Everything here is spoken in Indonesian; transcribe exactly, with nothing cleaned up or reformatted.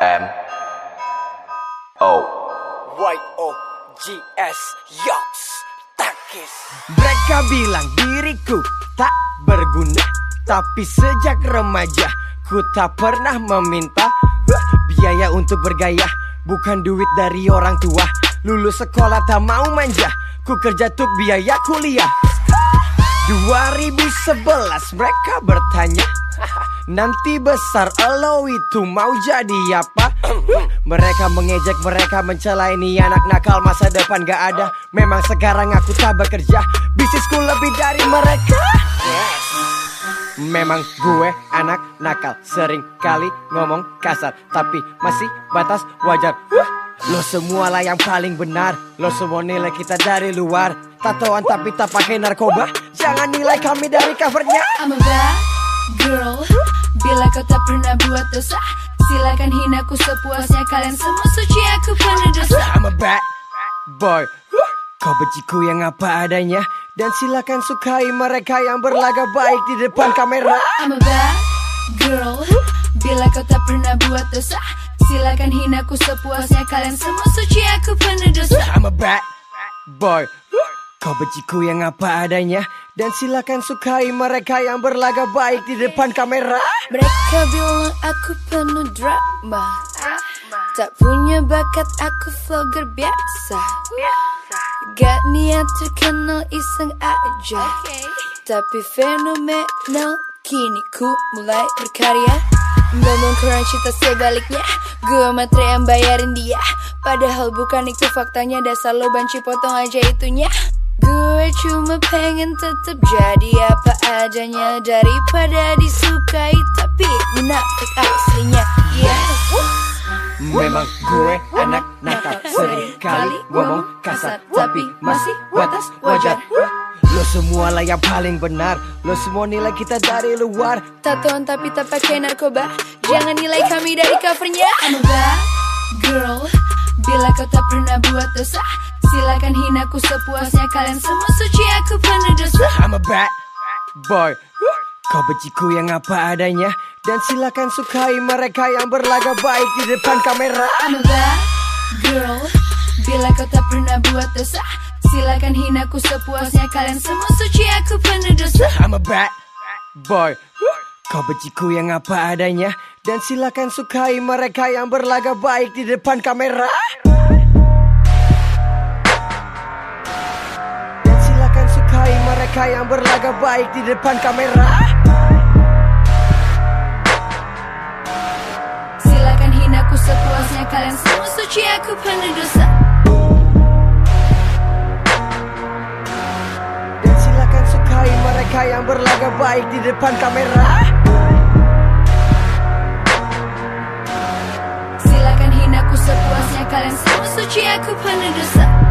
M O Y O G S Yox Takis. Mereka bilang diriku tak berguna, tapi sejak remaja ku tak pernah meminta huh, biaya untuk bergaya, bukan duit dari orang tua. Lulus sekolah tak mau manja, ku kerja tuk biaya kuliah. dua ribu sebelas mereka bertanya, nanti besar elo itu mau jadi apa? Mereka mengejek, mereka mencela, ini anak nakal, masa depan gak ada. Memang sekarang aku tak bekerja, bisnisku lebih dari mereka. Memang gue anak nakal, sering kali ngomong kasar, tapi masih batas wajar. Lo semua lah yang paling benar, lo semua nilai kita dari luar. Tatoan tapi tak pakai narkoba, jangan nilai kami dari covernya. I'm a bad girl, bila kau tak pernah buat dosa, silakan hina ku sepuasnya. Kalian semua suci, aku penuh dosa. I'm a bad boy, kau benciku yang apa adanya, dan silakan sukai mereka yang berlagak baik di depan kamera. I'm a bad girl, bila kau tak pernah buat dosa, silakan hina ku sepuasnya. Kalian semua suci, aku penuh dosa. I'm a bad boy, kau benciku yang apa adanya, dan silakan sukai mereka yang berlagak baik di depan kamera. Mereka bilang aku penuh drama, tak punya bakat, aku vlogger biasa. Gak niat terkenal, iseng aja, tapi fenomenal. Kini ku mulai berkarya, ngomong kurang cita sebaliknya, gue matre yang bayarin dia. Padahal bukan itu faktanya, dasar lo banci, potong aja itunya. Gue cuma pengen tetap jadi apa adanya, daripada disukai tapi munafik aslinya. Yes. Memang gue anak nakal, sering kali ngomong kasar, tapi masih batas wajar. Lo semua lah yang paling benar, lo semua nilai kita dari luar. Tatoan tapi tak pakai narkoba, jangan nilai kami dari covernya. I'm a bad girl, bila kau tak pernah buat dosa, silakan hina ku sepuasnya. Kalian semua suci, aku penuh dosa. I'm a bad boy, kau benciku yang apa adanya, dan silakan sukai mereka yang berlagak baik di depan kamera. I'm a bad girl, bila kau tak pernah buat dosa, silakan hina ku sepuasnya. Kalian semua suci, aku penuh dosa. I'm a bad boy, kau benciku yang apa adanya, dan silakan sukai mereka yang berlagak baik di depan kamera. Dan silakan sukai mereka yang berlagak baik di depan kamera. Silakan hina ku sepuasnya. Kalian semua suci, aku penuh dosa. Dan silakan sukai mereka yang berlagak baik di depan kamera. Silakan hina ku sepuasnya. Kalian semua suci, aku penuh dosa.